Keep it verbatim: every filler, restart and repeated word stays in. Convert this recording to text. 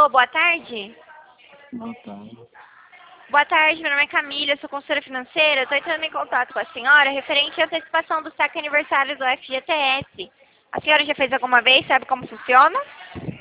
Alô, boa tarde. Boa tarde. Boa tarde, meu nome é Camila, eu sou consultora financeira. Estou entrando em contato com a senhora referente à antecipação do saque aniversário do F G T S. A senhora já fez alguma vez? Sabe como funciona?